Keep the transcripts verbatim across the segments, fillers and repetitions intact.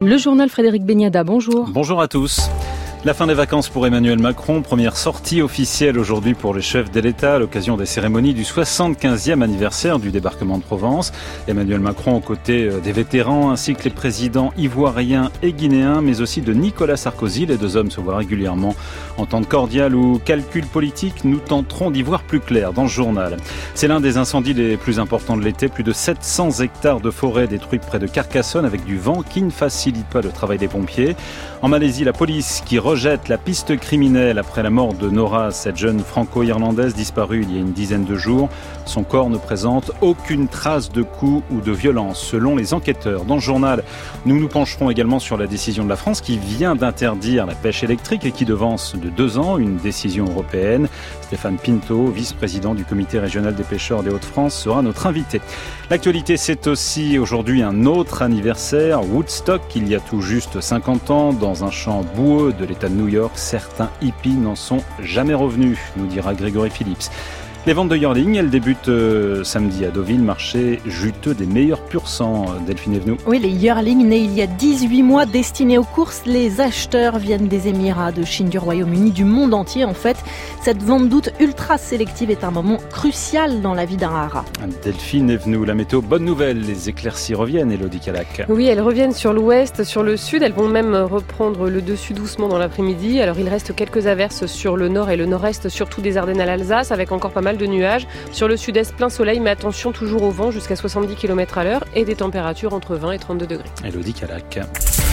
Le journal Frédéric Beniada, bonjour. Bonjour à tous. La fin des vacances pour Emmanuel Macron, première sortie officielle aujourd'hui pour le chef de l'État à l'occasion des cérémonies du soixante-quinzième anniversaire du débarquement de Provence. Emmanuel Macron aux côtés des vétérans ainsi que les présidents ivoiriens et guinéens, mais aussi de Nicolas Sarkozy. Les deux hommes se voient régulièrement en temps cordial ou calcul politique. Nous tenterons d'y voir plus clair dans ce journal. C'est l'un des incendies les plus importants de l'été. Plus de sept cents hectares de forêt détruits près de Carcassonne avec du vent qui ne facilite pas le travail des pompiers. En Malaisie, la police qui rejette la piste criminelle après la mort de Nora, cette jeune franco-irlandaise disparue il y a une dizaine de jours. Son corps ne présente aucune trace de coup ou de violence, selon les enquêteurs. Dans le journal, nous nous pencherons également sur la décision de la France qui vient d'interdire la pêche électrique et qui devance de deux ans une décision européenne. Stéphane Pinto, vice-président du comité régional des pêcheurs des Hauts-de-France, sera notre invité. L'actualité, c'est aussi aujourd'hui un autre anniversaire, Woodstock, il y a tout juste cinquante ans, dans un champ boueux de l'État de New York. Certains hippies n'en sont jamais revenus, nous dira Grégory Phillips. Les ventes de yearling, elles débutent euh, samedi à Deauville, marché juteux des meilleurs pur sang. Delphine Evenou. Oui, les yearlings nés il y a dix-huit mois, destinés aux courses. Les acheteurs viennent des Émirats, de Chine, du Royaume-Uni, du monde entier en fait. Cette vente d'août ultra sélective est un moment crucial dans la vie d'un haras. Delphine Evenou, la météo, bonne nouvelle, les éclaircies reviennent, Élodie Calac. Oui, elles reviennent sur l'ouest, sur le sud, elles vont même reprendre le dessus doucement dans l'après-midi. Alors il reste quelques averses sur le nord et le nord-est, surtout des Ardennes à l'Alsace, avec encore pas mal de nuages. Sur le sud-est, plein soleil, mais attention toujours au vent jusqu'à soixante-dix kilomètres à l'heure et des températures entre vingt et trente-deux degrés. Élodie Calac.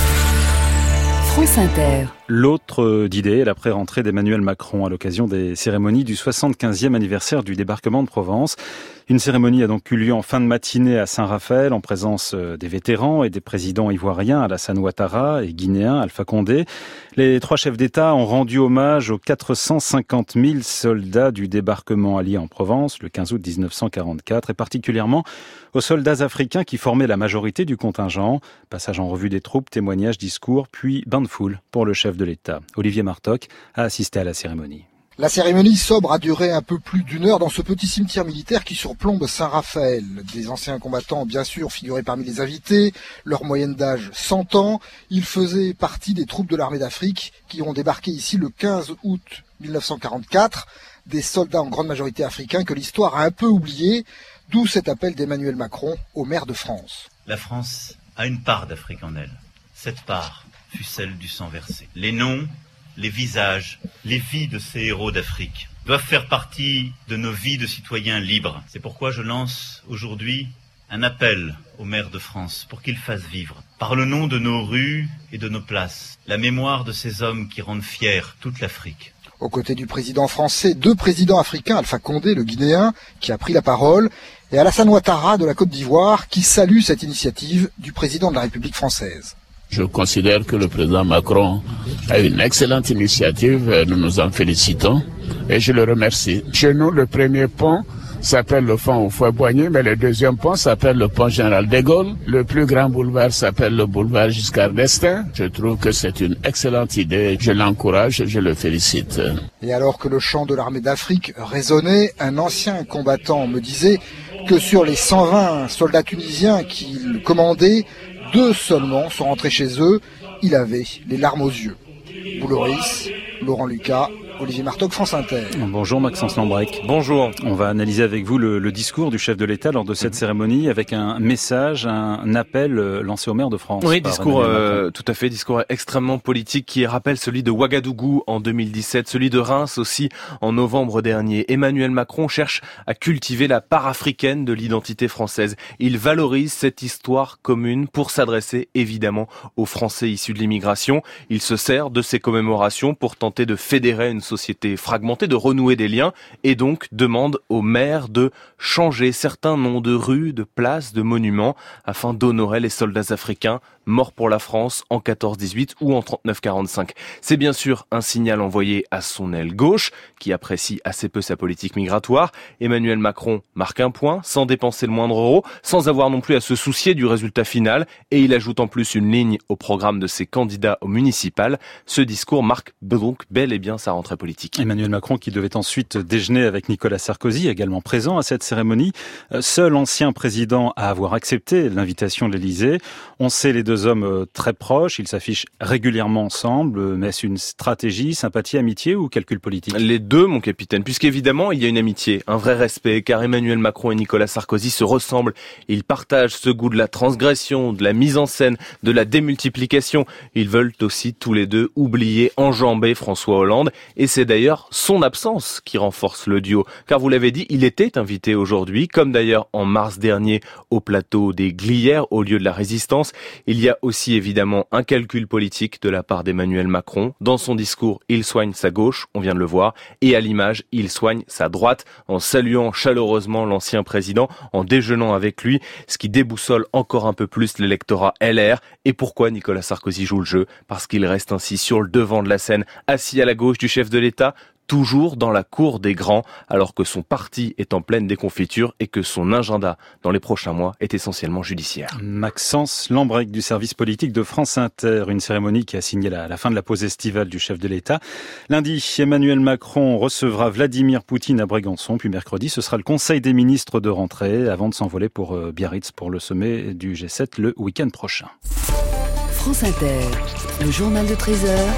France Inter. L'autre d'idée est la pré-rentrée d'Emmanuel Macron à l'occasion des cérémonies du soixante-quinzième anniversaire du débarquement de Provence. Une cérémonie a donc eu lieu en fin de matinée à Saint-Raphaël en présence des vétérans et des présidents ivoiriens Alassane Ouattara et guinéens Alpha Condé. Les trois chefs d'État ont rendu hommage aux quatre cent cinquante mille soldats du débarquement allié en Provence le quinze août dix-neuf cent quarante-quatre et particulièrement aux soldats africains qui formaient la majorité du contingent. Passage en revue des troupes, témoignages, discours, puis bain de foule pour le chef de l'État. Olivier Martoc a assisté à la cérémonie. La cérémonie sobre a duré un peu plus d'une heure dans ce petit cimetière militaire qui surplombe Saint-Raphaël. Des anciens combattants, bien sûr, figuraient parmi les invités. Leur moyenne d'âge, cent ans. Ils faisaient partie des troupes de l'armée d'Afrique qui ont débarqué ici le quinze août mille neuf cent quarante-quatre. Des soldats en grande majorité africains que l'histoire a un peu oubliés. D'où cet appel d'Emmanuel Macron au maire de France. La France a une part d'Afrique en elle. Cette part fut celle du sang versé. Les noms, les visages, les vies de ces héros d'Afrique doivent faire partie de nos vies de citoyens libres. C'est pourquoi je lance aujourd'hui un appel au maire de France pour qu'il fasse vivre, par le nom de nos rues et de nos places, la mémoire de ces hommes qui rendent fière toute l'Afrique. Aux côtés du président français, deux présidents africains, Alpha Condé, le Guinéen, qui a pris la parole, et Alassane Ouattara de la Côte d'Ivoire, qui salue cette initiative du président de la République française. Je considère que le président Macron a une excellente initiative, nous nous en félicitons et je le remercie. Chez nous, le premier pont s'appelle le pont Houphouët-Boigny, mais le deuxième pont s'appelle le pont Général de Gaulle. Le plus grand boulevard s'appelle le boulevard Giscard d'Estaing. Je trouve que c'est une excellente idée, je l'encourage, je le félicite. Et alors que le chant de l'armée d'Afrique résonnait, un ancien combattant me disait que sur les cent vingt soldats tunisiens qu'il commandait, deux seulement sont rentrés chez eux. Il avait les larmes aux yeux. Bouloris, Laurent Lucas, Olivier Martoc, France Inter. Bonjour Maxence Lambrec. Bonjour. On va analyser avec vous le, le discours du chef de l'État lors de cette mmh. cérémonie avec un message, un appel lancé au maire de France. Oui, discours euh, tout à fait, discours extrêmement politique qui rappelle celui de Ouagadougou en deux mille dix-sept, celui de Reims aussi en novembre dernier. Emmanuel Macron cherche à cultiver la part africaine de l'identité française. Il valorise cette histoire commune pour s'adresser évidemment aux Français issus de l'immigration. Il se sert de ces commémorations pour tenter de fédérer une société fragmentée, de renouer des liens et donc demande aux maires de changer certains noms de rues, de places, de monuments afin d'honorer les soldats africains morts pour la France en quatorze dix-huit ou en trente-neuf quarante-cinq. C'est bien sûr un signal envoyé à son aile gauche qui apprécie assez peu sa politique migratoire. Emmanuel Macron marque un point sans dépenser le moindre euro, sans avoir non plus à se soucier du résultat final et il ajoute en plus une ligne au programme de ses candidats au municipal. Ce discours marque donc bel et bien sa rentrée politique. Emmanuel Macron qui devait ensuite déjeuner avec Nicolas Sarkozy, également présent à cette cérémonie. Seul ancien président à avoir accepté l'invitation de l'Élysée. On sait les deux deux hommes très proches, ils s'affichent régulièrement ensemble, mais est-ce une stratégie, sympathie, amitié ou calcul politique ? Les deux, mon capitaine, puisqu'évidemment il y a une amitié, un vrai respect, car Emmanuel Macron et Nicolas Sarkozy se ressemblent. Ils partagent ce goût de la transgression, de la mise en scène, de la démultiplication. Ils veulent aussi tous les deux oublier, enjamber François Hollande, et c'est d'ailleurs son absence qui renforce le duo. Car vous l'avez dit, il était invité aujourd'hui, comme d'ailleurs en mars dernier au plateau des Glières, au lieu de la Résistance. Il y a aussi évidemment un calcul politique de la part d'Emmanuel Macron. Dans son discours, il soigne sa gauche, on vient de le voir, et à l'image, il soigne sa droite en saluant chaleureusement l'ancien président, en déjeunant avec lui, ce qui déboussole encore un peu plus l'électorat L R. Et pourquoi Nicolas Sarkozy joue le jeu ? Parce qu'il reste ainsi sur le devant de la scène, assis à la gauche du chef de l'État, toujours dans la cour des grands, alors que son parti est en pleine déconfiture et que son agenda dans les prochains mois est essentiellement judiciaire. Maxence Lambrec du service politique de France Inter, une cérémonie qui a signé la, la fin de la pause estivale du chef de l'État. Lundi, Emmanuel Macron recevra Vladimir Poutine à Brégançon, puis mercredi, ce sera le Conseil des ministres de rentrée avant de s'envoler pour euh, Biarritz pour le sommet du G sept le week-end prochain. France Inter, le journal de treize heures.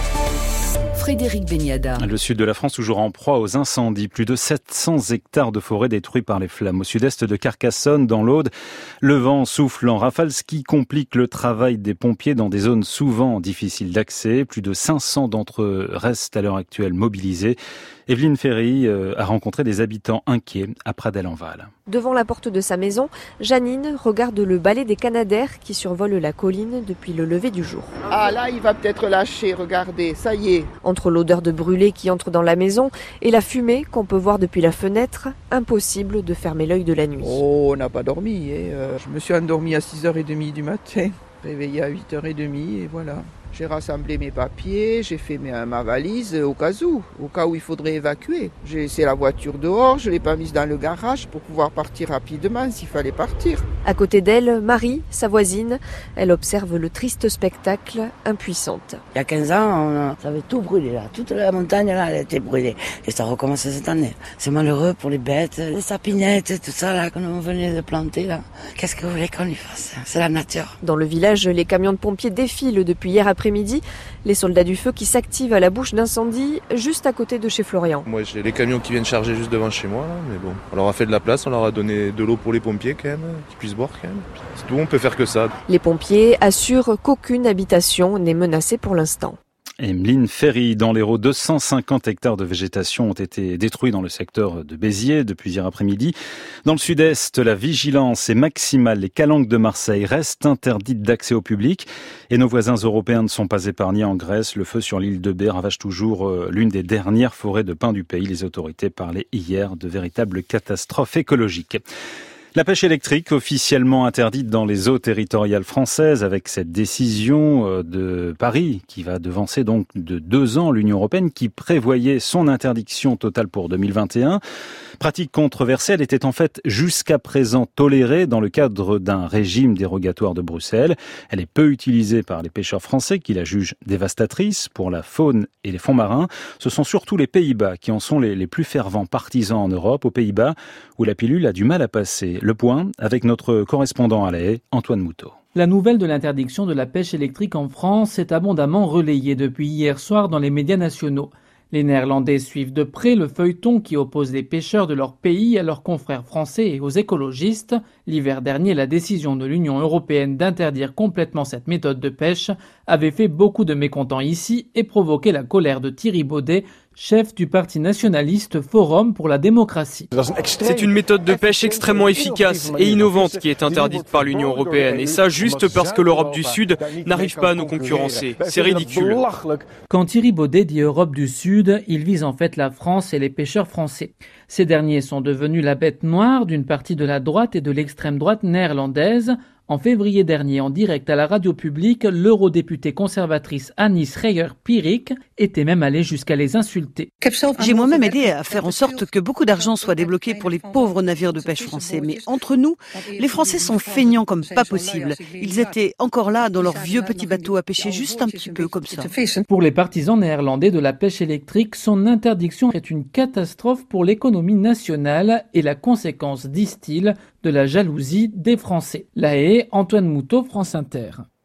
Frédéric Beniada. Le sud de la France toujours en proie aux incendies. Plus de sept cents hectares de forêt détruits par les flammes. Au sud-est de Carcassonne, dans l'Aude, le vent souffle en rafale, ce qui complique le travail des pompiers dans des zones souvent difficiles d'accès. Plus de cinq cents d'entre eux restent à l'heure actuelle mobilisés. Evelyne Ferry a rencontré des habitants inquiets à Pradelles-en-Val. Devant la porte de sa maison, Janine regarde le balai des canadaires qui survolent la colline depuis le lever du jour. Ah là, il va peut-être lâcher, regardez, ça y est. Entre l'odeur de brûlé qui entre dans la maison et la fumée qu'on peut voir depuis la fenêtre, impossible de fermer l'œil de la nuit. Oh, on n'a pas dormi. Eh. Euh, je me suis endormi à six heures trente du matin, réveillé à huit heures trente et voilà. J'ai rassemblé mes papiers, j'ai fait ma valise au cas où, au cas où il faudrait évacuer. J'ai laissé la voiture dehors, je ne l'ai pas mise dans le garage pour pouvoir partir rapidement s'il fallait partir. À côté d'elle, Marie, sa voisine, elle observe le triste spectacle, impuissante. Il y a quinze ans, on, ça avait tout brûlé là, toute la montagne là, elle était brûlée. Et ça recommence cette année. C'est malheureux pour les bêtes, les sapinettes, tout ça là qu'on venait de planter là. Qu'est-ce que vous voulez qu'on lui fasse ? C'est la nature. Dans le village, les camions de pompiers défilent depuis hier après après-midi, les soldats du feu qui s'activent à la bouche d'incendie juste à côté de chez Florian. Moi j'ai les camions qui viennent charger juste devant chez moi, là, mais bon, on leur a fait de la place, on leur a donné de l'eau pour les pompiers quand même, qu'ils puissent boire quand même. C'est tout, on peut faire que ça. Les pompiers assurent qu'aucune habitation n'est menacée pour l'instant. Emeline Ferry, dans l'Hérault, deux cent cinquante hectares de végétation ont été détruits dans le secteur de Béziers depuis hier après-midi. Dans le sud-est, la vigilance est maximale. Les calanques de Marseille restent interdites d'accès au public. Et nos voisins européens ne sont pas épargnés en Grèce. Le feu sur l'île de Bé ravage toujours l'une des dernières forêts de pins du pays. Les autorités parlaient hier de véritables catastrophes écologiques. La pêche électrique officiellement interdite dans les eaux territoriales françaises avec cette décision de Paris qui va devancer donc de deux ans l'Union européenne qui prévoyait son interdiction totale pour deux mille vingt et un. Pratique controversée, elle était en fait jusqu'à présent tolérée dans le cadre d'un régime dérogatoire de Bruxelles. Elle est peu utilisée par les pêcheurs français qui la jugent dévastatrice pour la faune et les fonds marins. Ce sont surtout les Pays-Bas qui en sont les, les plus fervents partisans en Europe, aux Pays-Bas où la pilule a du mal à passer. Le point avec notre correspondant à La Haye, Antoine Moutot. La nouvelle de l'interdiction de la pêche électrique en France est abondamment relayée depuis hier soir dans les médias nationaux. Les Néerlandais suivent de près le feuilleton qui oppose les pêcheurs de leur pays à leurs confrères français et aux écologistes. L'hiver dernier, la décision de l'Union européenne d'interdire complètement cette méthode de pêche avait fait beaucoup de mécontents ici et provoqué la colère de Thierry Baudet, chef du parti nationaliste Forum pour la démocratie. C'est une méthode de pêche extrêmement efficace et innovante qui est interdite par l'Union européenne. Et ça juste parce que l'Europe du Sud n'arrive pas à nous concurrencer. C'est ridicule. Quand Thierry Baudet dit Europe du Sud, il vise en fait la France et les pêcheurs français. Ces derniers sont devenus la bête noire d'une partie de la droite et de l'extrême droite néerlandaise. En février dernier, en direct à la radio publique, l'eurodéputée conservatrice Annie Schreier-Pierik était même allée jusqu'à les insulter. J'ai moi-même aidé à faire en sorte que beaucoup d'argent soit débloqué pour les pauvres navires de pêche français. Mais entre nous, les Français sont feignants comme pas possible. Ils étaient encore là dans leurs vieux petits bateaux à pêcher juste un petit peu comme ça. Pour les partisans néerlandais de la pêche électrique, son interdiction est une catastrophe pour l'économie nationale et la conséquence, disent-ils, de la jalousie des Français. La Haye, Antoine Moutot, France Inter.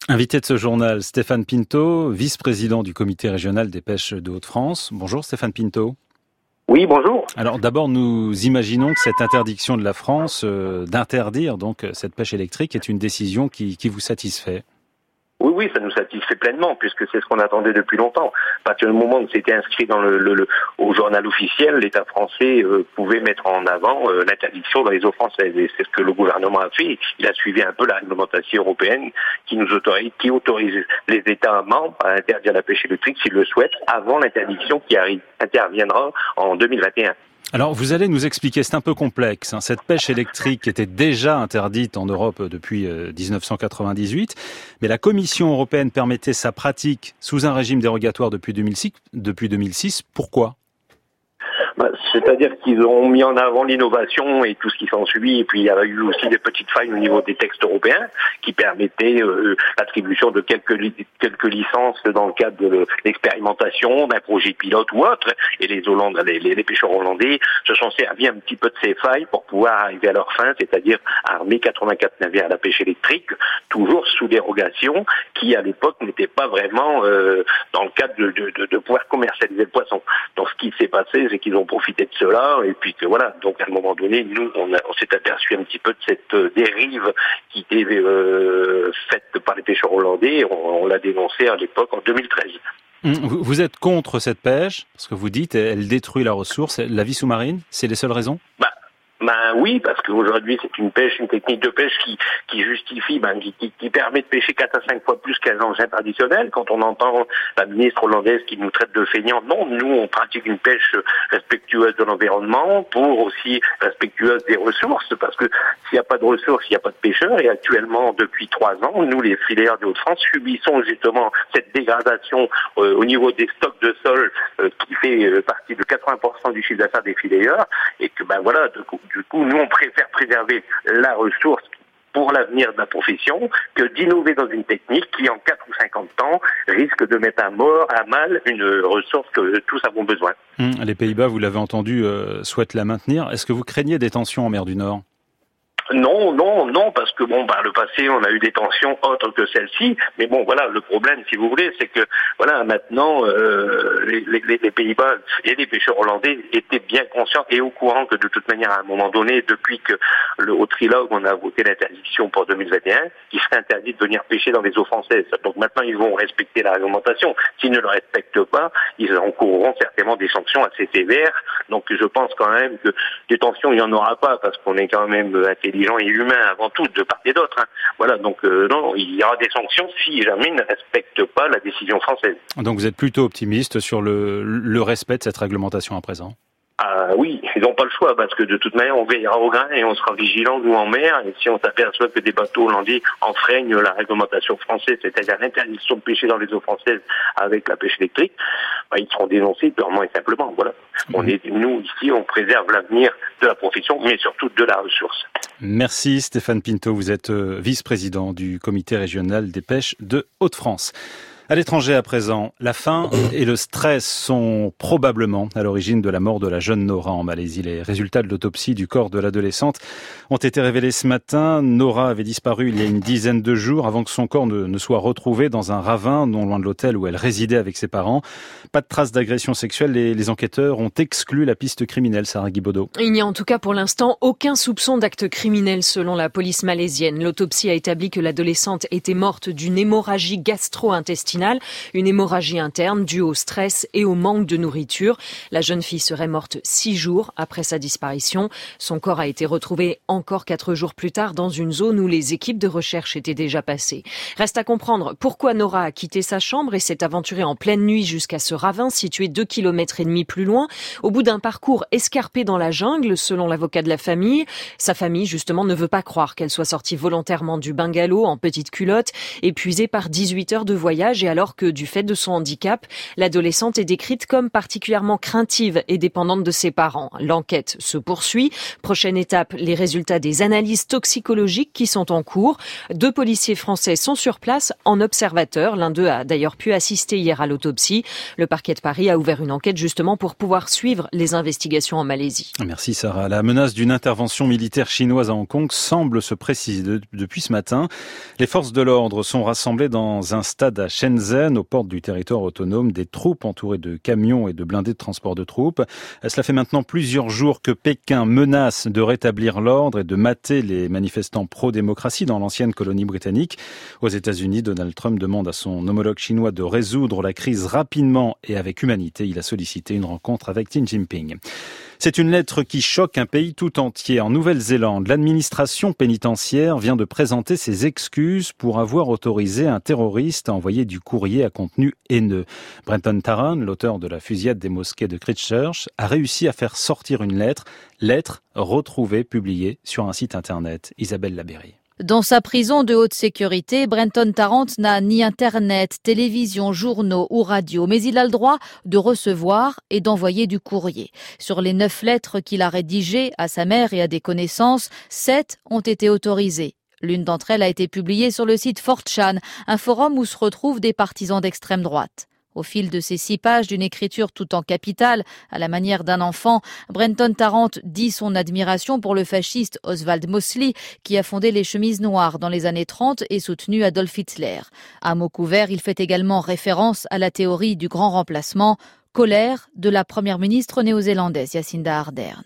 Invité de ce journal, Stéphane Pinto, vice-président du comité régional des pêches de Hauts-de-France. Bonjour Stéphane Pinto. Oui, bonjour. Alors d'abord, nous imaginons que cette interdiction de la France euh, d'interdire donc cette pêche électrique est une décision qui, qui vous satisfait. Oui, oui, ça nous satisfait pleinement, puisque c'est ce qu'on attendait depuis longtemps. À partir du moment où c'était inscrit dans le, le, le au journal officiel, l'État français euh, pouvait mettre en avant euh, l'interdiction dans les eaux françaises. Et c'est ce que le gouvernement a fait. Il a suivi un peu la réglementation européenne qui nous autorise, qui autorise les États membres à interdire la pêche électrique s'ils le souhaitent, avant l'interdiction qui arrive, interviendra en deux mille vingt et un. Alors, vous allez nous expliquer, c'est un peu complexe. Hein. Cette pêche électrique était déjà interdite en Europe depuis euh, dix-neuf cent quatre-vingt-dix-huit, mais la Commission européenne permettait sa pratique sous un régime dérogatoire depuis deux mille six. Depuis deux mille six. Pourquoi ? Bah, c'est-à-dire qu'ils ont mis en avant l'innovation et tout ce qui s'ensuit, et puis il y a eu aussi des petites failles au niveau des textes européens qui permettaient euh, l'attribution de quelques li- quelques licences dans le cadre de l'expérimentation d'un projet pilote ou autre, et les Hollandais, les, les, les pêcheurs hollandais se sont servis un petit peu de ces failles pour pouvoir arriver à leur fin, c'est-à-dire armer quatre-vingt-quatre navires à la pêche électrique, toujours sous dérogation, qui à l'époque n'était pas vraiment euh, dans le cadre de, de, de, de pouvoir commercialiser le poisson. Donc ce qui s'est passé, c'est qu'ils ont profité de cela, et puis que voilà, donc à un moment donné, nous, on, a, on s'est aperçu un petit peu de cette euh, dérive qui était euh, faite par les pêcheurs hollandais, on, on l'a dénoncé à l'époque en deux mille treize. Vous êtes contre cette pêche, parce que vous dites, elle détruit la ressource, la vie sous-marine, c'est les seules raisons ? Bah. Ben oui, parce qu'aujourd'hui c'est une pêche, une technique de pêche qui qui justifie, ben qui, qui, qui permet de pêcher quatre à cinq fois plus qu'un engin traditionnel. Quand on entend la ministre hollandaise qui nous traite de feignants, non, nous on pratique une pêche respectueuse de l'environnement, pour aussi respectueuse des ressources, parce que s'il n'y a pas de ressources, il n'y a pas de pêcheurs. Et actuellement, depuis trois ans, nous les filières de Hauts-de-France subissons justement cette dégradation euh, au niveau des stocks de sol euh, qui fait euh, partie de quatre-vingts pour cent du chiffre d'affaires des filières, et que ben voilà, de coup, du coup, nous, on préfère préserver la ressource pour l'avenir de la profession que d'innover dans une technique qui, en quatre ou cinquante ans, risque de mettre à mort, à mal, une ressource que tous avons besoin. Hum, les Pays-Bas, vous l'avez entendu, euh, souhaitent la maintenir. Est-ce que vous craignez des tensions en mer du Nord ? Non, non, non, parce que bon, par le passé, on a eu des tensions autres que celle-ci, mais bon, voilà, le problème, si vous voulez, c'est que, voilà, maintenant, euh, les, les, les Pays-Bas et les pêcheurs hollandais étaient bien conscients et au courant que de toute manière, à un moment donné, depuis que le au trilogue, on a voté l'interdiction pour deux mille vingt et un, il serait interdit de venir pêcher dans les eaux françaises. Donc maintenant, ils vont respecter la réglementation. S'ils ne le respectent pas, ils encourront certainement des sanctions assez sévères. Donc je pense quand même que des tensions, il n'y en aura pas, parce qu'on est quand même intelligent et humain avant tout, de part et d'autre. Hein. Voilà, donc euh, non, il y aura des sanctions si jamais ils ne respectent pas la décision française. Donc vous êtes plutôt optimiste sur le, le respect de cette réglementation à présent ? Ah oui, ils n'ont pas le choix, parce que de toute manière, on veillera au grain et on sera vigilant, nous, en mer. Et si on s'aperçoit que des bateaux hollandais enfreignent la réglementation française, c'est-à-dire l'interdiction de pêcher dans les eaux françaises avec la pêche électrique, bah, ils seront dénoncés purement et simplement. Voilà. Mmh. On est, nous, ici, on préserve l'avenir de la profession, mais surtout de la ressource. Merci Stéphane Pinto, vous êtes vice-président du comité régional des pêches de Hauts-de-France. À l'étranger à présent, la faim et le stress sont probablement à l'origine de la mort de la jeune Nora en Malaisie. Les résultats de l'autopsie du corps de l'adolescente ont été révélés ce matin. Nora avait disparu il y a une dizaine de jours avant que son corps ne, ne soit retrouvé dans un ravin non loin de l'hôtel où elle résidait avec ses parents. Pas de traces d'agression sexuelle. Les, les enquêteurs ont exclu la piste criminelle, Sarah Guibaudot. Il n'y a en tout cas pour l'instant aucun soupçon d'acte criminel selon la police malaisienne. L'autopsie a établi que l'adolescente était morte d'une hémorragie gastro-intestinale. Une hémorragie interne due au stress et au manque de nourriture. La jeune fille serait morte six jours après sa disparition. Son corps a été retrouvé encore quatre jours plus tard dans une zone où les équipes de recherche étaient déjà passées. Reste à comprendre pourquoi Nora a quitté sa chambre et s'est aventurée en pleine nuit jusqu'à ce ravin situé deux kilomètres et demi plus loin. Au bout d'un parcours escarpé dans la jungle, selon l'avocat de la famille. Sa famille, justement, ne veut pas croire qu'elle soit sortie volontairement du bungalow en petite culotte, épuisée par dix-huit heures de voyage interrogée alors que, du fait de son handicap, l'adolescente est décrite comme particulièrement craintive et dépendante de ses parents. L'enquête se poursuit. Prochaine étape, les résultats des analyses toxicologiques qui sont en cours. Deux policiers français sont sur place en observateur. L'un d'eux a d'ailleurs pu assister hier à l'autopsie. Le parquet de Paris a ouvert une enquête justement pour pouvoir suivre les investigations en Malaisie. Merci Sarah. La menace d'une intervention militaire chinoise à Hong Kong semble se préciser de, depuis ce matin. Les forces de l'ordre sont rassemblées dans un stade à Shenzhen, aux portes du territoire autonome, des troupes entourées de camions et de blindés de transport de troupes. Cela fait maintenant plusieurs jours que Pékin menace de rétablir l'ordre et de mater les manifestants pro-démocratie dans l'ancienne colonie britannique. Aux États-Unis, Donald Trump demande à son homologue chinois de résoudre la crise rapidement et avec humanité. Il a sollicité une rencontre avec Xi Jinping. C'est une lettre qui choque un pays tout entier. En Nouvelle-Zélande, l'administration pénitentiaire vient de présenter ses excuses pour avoir autorisé un terroriste à envoyer du courrier à contenu haineux. Brenton Tarrant, l'auteur de la fusillade des mosquées de Christchurch, a réussi à faire sortir une lettre, lettre retrouvée, publiée sur un site internet. Isabelle Labéry. Dans sa prison de haute sécurité, Brenton Tarrant n'a ni internet, télévision, journaux ou radio, mais il a le droit de recevoir et d'envoyer du courrier. Sur les neuf lettres qu'il a rédigées à sa mère et à des connaissances, sept ont été autorisées. L'une d'entre elles a été publiée sur le site four chan, un forum où se retrouvent des partisans d'extrême droite. Au fil de ces six pages d'une écriture tout en capitale, à la manière d'un enfant, Brenton Tarrant dit son admiration pour le fasciste Oswald Mosley, qui a fondé les chemises noires dans les années trente et soutenu Adolf Hitler. À mots couverts, il fait également référence à la théorie du grand remplacement. Colère de la première ministre néo-zélandaise Jacinda Ardern.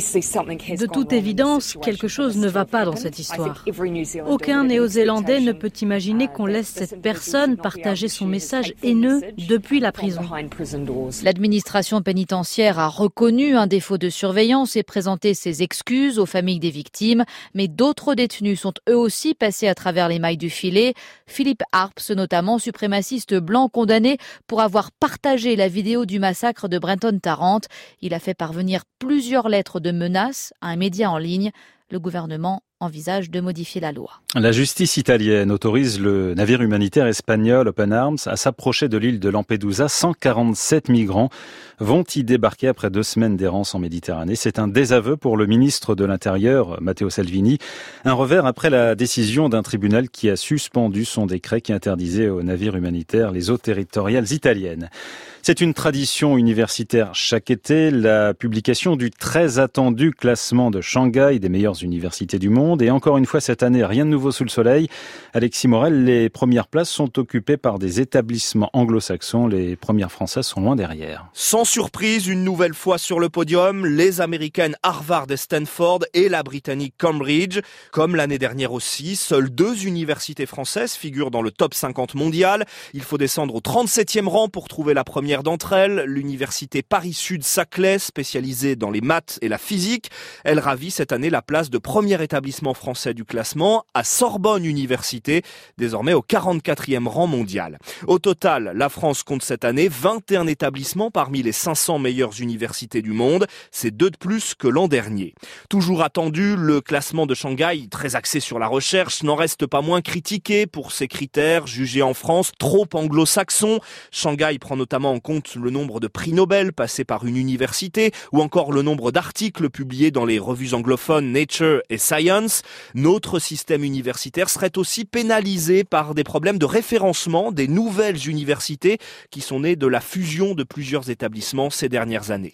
De toute évidence, quelque chose ne va pas dans cette histoire. Aucun Néo-Zélandais ne peut imaginer qu'on laisse cette personne partager son message haineux depuis la prison. L'administration pénitentiaire a reconnu un défaut de surveillance et présenté ses excuses aux familles des victimes, mais d'autres détenus sont eux aussi passés à travers les mailles du filet. Philippe Harps, notamment suprémaciste blanc condamné pour avoir partagé la vidéo du massacre de Brenton Tarrant. Il a fait parvenir plusieurs lettres de menaces à un média en ligne. Le gouvernement envisage de modifier la loi. La justice italienne autorise le navire humanitaire espagnol Open Arms à s'approcher de l'île de Lampedusa. cent quarante-sept migrants vont y débarquer après deux semaines d'errance en Méditerranée. C'est un désaveu pour le ministre de l'Intérieur, Matteo Salvini. Un revers après la décision d'un tribunal qui a suspendu son décret qui interdisait aux navires humanitaires les eaux territoriales italiennes. C'est une tradition universitaire chaque été, la publication du très attendu classement de Shanghai des meilleures universités du monde. Et encore une fois cette année, rien de nouveau sous le soleil. Alexis Morel, les premières places sont occupées par des établissements anglo-saxons. Les premières françaises sont loin derrière. Sans surprise, une nouvelle fois sur le podium, les américaines Harvard et Stanford et la britannique Cambridge. Comme l'année dernière aussi, seules deux universités françaises figurent dans le top cinquante mondial. Il faut descendre au trente-septième rang pour trouver la première d'entre elles, l'université Paris-Sud-Saclay, spécialisée dans les maths et la physique. Elle ravit cette année la place de premier établissement français du classement à Sorbonne Université, désormais au quarante-quatrième rang mondial. Au total, la France compte cette année vingt et un établissements parmi les cinq cents meilleures universités du monde. C'est deux de plus que l'an dernier. Toujours attendu, le classement de Shanghai, très axé sur la recherche, n'en reste pas moins critiqué pour ses critères jugés en France trop anglo-saxons. Shanghai prend notamment en compte le nombre de prix Nobel passés par une université ou encore le nombre d'articles publiés dans les revues anglophones Nature et Science. Notre système universitaire serait aussi pénalisé par des problèmes de référencement des nouvelles universités qui sont nées de la fusion de plusieurs établissements ces dernières années.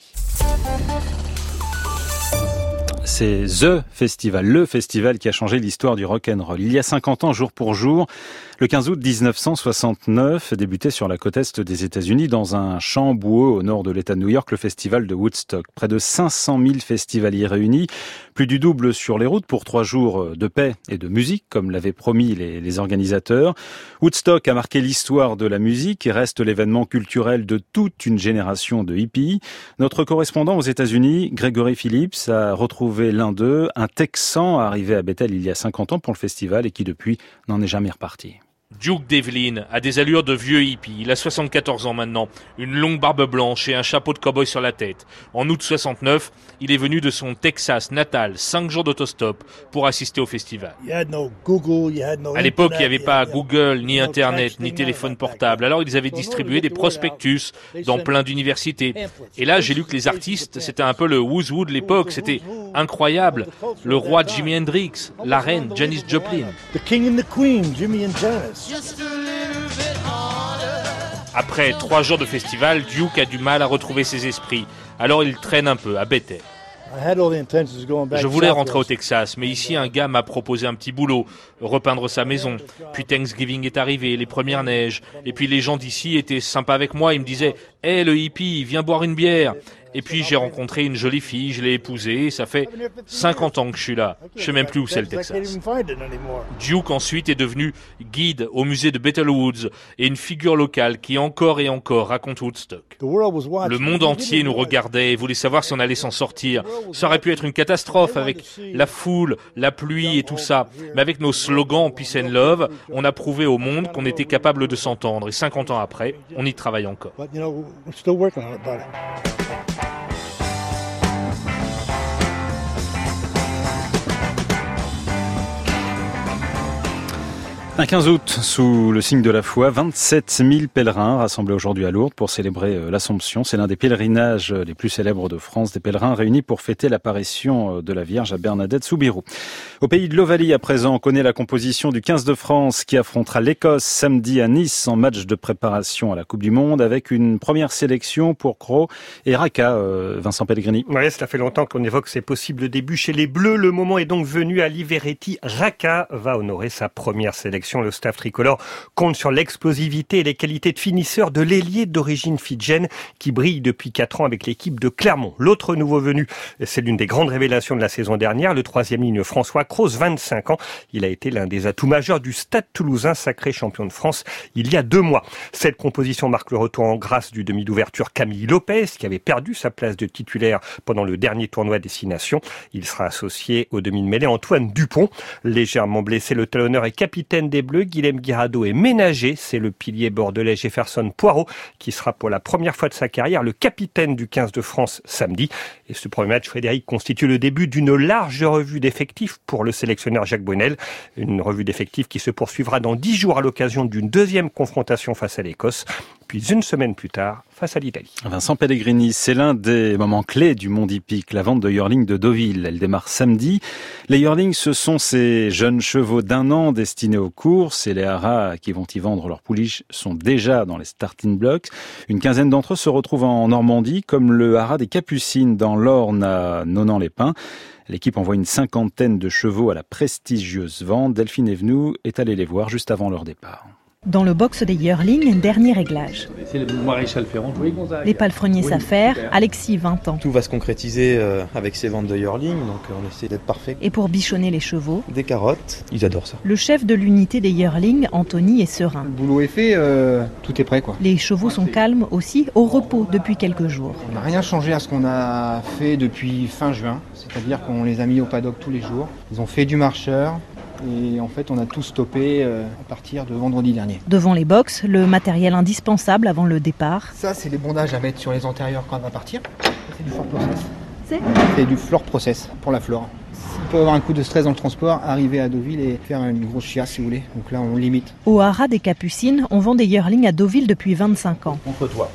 C'est The Festival, le festival qui a changé l'histoire du rock'n'roll. Il y a cinquante ans, jour pour jour, le quinze août dix-neuf cent soixante-neuf, débutait sur la côte est des États-Unis, dans un champ boueux au nord de l'État de New York, le festival de Woodstock. Près de cinq cent mille festivaliers réunis, plus du double sur les routes pour trois jours de paix et de musique, comme l'avaient promis les, les organisateurs. Woodstock a marqué l'histoire de la musique et reste l'événement culturel de toute une génération de hippies. Notre correspondant aux États-Unis, Gregory Phillips, a retrouvé l'un d'eux, un Texan arrivé à Bethel il y a cinquante ans pour le festival et qui depuis n'en est jamais reparti. Duke Devlin a des allures de vieux hippie. Il a soixante-quatorze ans maintenant, une longue barbe blanche et un chapeau de cow-boy sur la tête. En août soixante-neuf, il est venu de son Texas natal, cinq jours d'autostop pour assister au festival. À l'époque, il n'y avait pas Google, ni Internet, ni téléphone portable. Alors, ils avaient distribué des prospectus dans plein d'universités. Et là, j'ai lu que les artistes, c'était un peu le who's who de l'époque. C'était incroyable. Le roi Jimi Hendrix, la reine Janis Joplin. Après trois jours de festival, Duke a du mal à retrouver ses esprits. Alors il traîne un peu à Bethel. Je voulais rentrer au Texas, mais ici un gars m'a proposé un petit boulot, repeindre sa maison. Puis Thanksgiving est arrivé, les premières neiges. Et puis les gens d'ici étaient sympas avec moi, ils me disaient « Hé, hey, le hippie, viens boire une bière !» Et puis j'ai rencontré une jolie fille, je l'ai épousée, et ça fait cinquante ans que je suis là. Je sais même plus où c'est le Texas. Duke ensuite est devenu guide au musée de Bethel Woods et une figure locale qui encore et encore raconte Woodstock. Le monde entier nous regardait et voulait savoir si on allait s'en sortir. Ça aurait pu être une catastrophe avec la foule, la pluie et tout ça. Mais avec nos slogans Peace and Love, on a prouvé au monde qu'on était capable de s'entendre. Et cinquante ans après, on y travaille encore. Un quinze août, sous le signe de la foi, vingt-sept mille pèlerins rassemblés aujourd'hui à Lourdes pour célébrer l'Assomption. C'est l'un des pèlerinages les plus célèbres de France, des pèlerins réunis pour fêter l'apparition de la Vierge à Bernadette Soubirous. Au pays de l'Ovalie, à présent, on connaît la composition du quinze de France qui affrontera l'Écosse samedi à Nice en match de préparation à la Coupe du Monde avec une première sélection pour Cros et Raka, euh, Vincent Pellegrini. Oui, cela fait longtemps qu'on évoque ces possibles débuts chez les Bleus. Le moment est donc venu. Ali Veretti. Raka va honorer sa première sélection. Le staff tricolore compte sur l'explosivité et les qualités de finisseur de l'ailier d'origine fidjienne qui brille depuis quatre ans avec l'équipe de Clermont. L'autre nouveau venu, c'est l'une des grandes révélations de la saison dernière, le troisième ligne François Cros, vingt-cinq ans. Il a été l'un des atouts majeurs du Stade Toulousain, sacré champion de France il y a deux mois. Cette composition marque le retour en grâce du demi d'ouverture Camille Lopez, qui avait perdu sa place de titulaire pendant le dernier tournoi Destination. Il sera associé au demi de mêlée Antoine Dupont. Légèrement blessé, le talonneur et capitaine des Bleus, Guilhem Guirado est ménagé. C'est le pilier bordelais Jefferson Poirot qui sera pour la première fois de sa carrière le capitaine du quinze de France samedi. Et ce premier match, Frédéric, constitue le début d'une large revue d'effectifs pour le sélectionneur Jacques Brunel. Une revue d'effectifs qui se poursuivra dans dix jours à l'occasion d'une deuxième confrontation face à l'Écosse, puis une semaine plus tard face à l'Italie. Vincent Pellegrini, c'est l'un des moments clés du monde hippique, la vente de yearlings de Deauville. Elle démarre samedi. Les yearlings, ce sont ces jeunes chevaux d'un an destinés aux courses et les haras qui vont y vendre leurs pouliches sont déjà dans les starting blocks. Une quinzaine d'entre eux se retrouvent en Normandie, comme le haras des Capucines dans l'Orne à Nonan-les-Pins. L'équipe envoie une cinquantaine de chevaux à la prestigieuse vente. Delphine Evenou est allée les voir juste avant leur départ. Dans le box des yearlings, dernier réglage. C'est le maréchal Ferrand. Les palefreniers oui. s'affairent, Alexis, vingt ans. Tout va se concrétiser euh, avec ces ventes de yearling, donc euh, on essaie d'être parfait. Et pour bichonner les chevaux, des carottes, ils adorent ça. Le chef de l'unité des yearlings, Anthony, est serein. Le boulot est fait, euh, tout est prêt quoi. Les chevaux sont calmes aussi, au repos depuis quelques jours. On n'a rien changé à ce qu'on a fait depuis fin juin, c'est-à-dire qu'on les a mis au paddock tous les jours. Ils ont fait du marcheur. Et en fait, on a tout stoppé euh, à partir de vendredi dernier. Devant les box, le matériel indispensable avant le départ. Ça, c'est les bondages à mettre sur les antérieurs quand on va partir. C'est du floor process. C'est C'est du floor process pour la flore. S'il peut y avoir un coup de stress dans le transport, arriver à Deauville et faire une grosse chiasse si vous voulez. Donc là, on limite. Au haras des Capucines, on vend des yearlings à Deauville depuis vingt-cinq ans. Contre toi.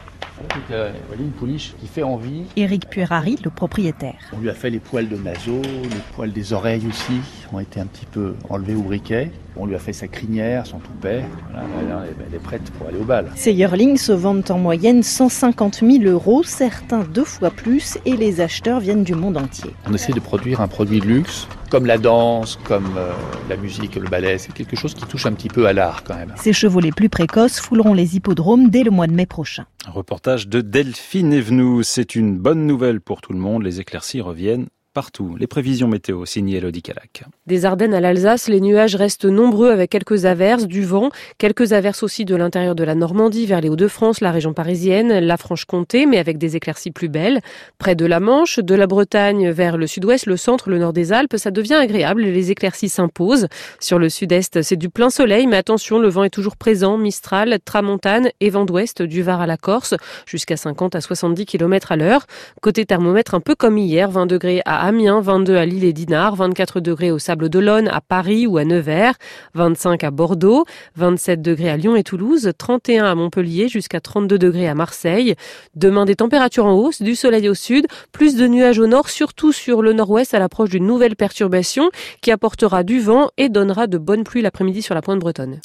Voilà, une pouliche qui fait envie. Éric Puerari, le propriétaire. On lui a fait les poils de naseau, les poils des oreilles aussi, ont été un petit peu enlevés au briquet. On lui a fait sa crinière, son toupet. Voilà, elle est prête pour aller au bal. Ces yearlings se vendent en moyenne cent cinquante mille euros, certains deux fois plus, et les acheteurs viennent du monde entier. On essaie de produire un produit de luxe, comme la danse, comme euh, la musique et le ballet. C'est quelque chose qui touche un petit peu à l'art quand même. Ces chevaux les plus précoces fouleront les hippodromes dès le mois de mai prochain. Un reportage de Delphine Evenou. C'est une bonne nouvelle pour tout le monde. Les éclaircies reviennent partout. Les prévisions météo signées Elodie Calac. Des Ardennes à l'Alsace, les nuages restent nombreux avec quelques averses, du vent, quelques averses aussi de l'intérieur de la Normandie vers les Hauts-de-France, la région parisienne, la Franche-Comté, mais avec des éclaircies plus belles. Près de la Manche, de la Bretagne vers le sud-ouest, le centre, le nord des Alpes, ça devient agréable, les éclaircies s'imposent. Sur le sud-est, c'est du plein soleil, mais attention, le vent est toujours présent, Mistral, Tramontane et vent d'ouest du Var à la Corse, jusqu'à cinquante à soixante-dix kilomètres à l'heure. Côté thermomètre, un peu comme hier, vingt degrés à Amiens, vingt-deux à Lille et Dinard, vingt-quatre degrés au Sable d'Olonne, à Paris ou à Nevers, vingt-cinq à Bordeaux, vingt-sept degrés à Lyon et Toulouse, trente et un à Montpellier, jusqu'à trente-deux degrés à Marseille. Demain, des températures en hausse, du soleil au sud, plus de nuages au nord, surtout sur le nord-ouest à l'approche d'une nouvelle perturbation qui apportera du vent et donnera de bonnes pluies l'après-midi sur la pointe bretonne.